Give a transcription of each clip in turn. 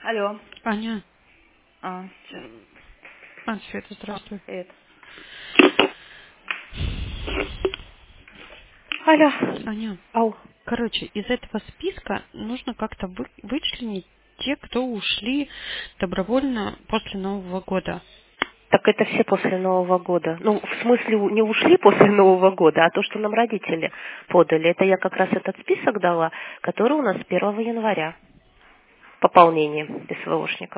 Алло. Аня. Сейчас. Света, здравствуй. Это. Алло. Аня, Ау. короче, из этого списка нужно как-то вычленить те, кто ушли добровольно после Нового года. Так это все после Нового года. Ну, в смысле, не ушли после Нового года, а то, что нам родители подали. Это я как раз этот список дала, который у нас с 1 января. Пополнение СВОшников.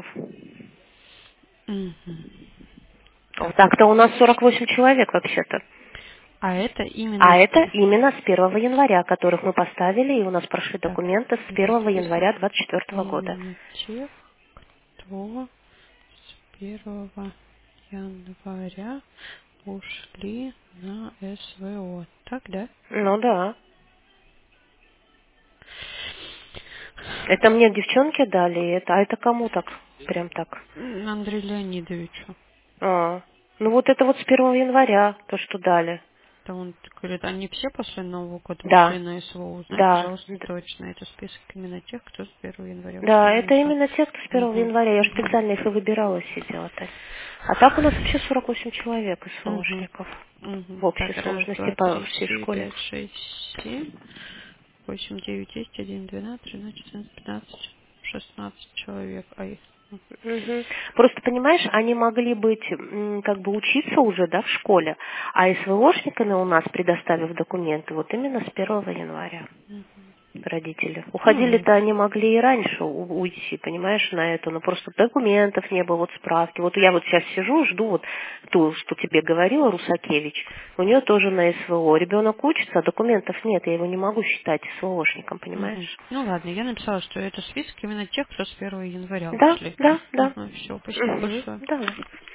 Мгм. Вот Так. так-то у нас 48 человек вообще-то. А это именно... А это именно с 1 января, которых мы поставили, и у нас прошли Так, документы с это 1 января список 2024 года. именно тех, кто с 1 января ушли на СВО. Так, да? Ну да. Это мне девчонки дали, а это кому так? Прям так. Андрею Леонидовичу. А, ну вот это вот с 1 января, то, что дали. Да он говорит, они все после Нового года ушли Да, на СВО. Узнай, да, пожалуйста, точно. Это список именно тех, кто с 1 января ушли да, на это СВО. именно те, кто с 1 Угу, января. Я же угу, специально их и выбирала, сидела, Тань. А так у нас вообще 48 человек из угу, СВОшников в угу. общей Так, раз, сложности два, по три, всей четыре, школе. пять, шесть, семь, 8, 9, 10, 11, 12, 13, 14, 15, 16 человек. Ай. Мгм. Просто, понимаешь, они могли быть, как бы учиться уже, да, в школе, а СВОшниками у нас, предоставив документы, вот именно с 1 января. Родители. Ну, ладно. Уходили-то они могли и раньше уйти, понимаешь, на это, но просто документов не было, вот справки. Вот я вот сейчас сижу, жду вот ту, что тебе говорила Русакевич, у нее тоже на СВО. Ребенок учится, а документов нет, я его не могу считать СВОшником, Угу. понимаешь? Ну ладно, я написала, что это список именно тех, кто с 1 января Да, ушли. да, да. Ага, все, спасибо Угу, большое. давай.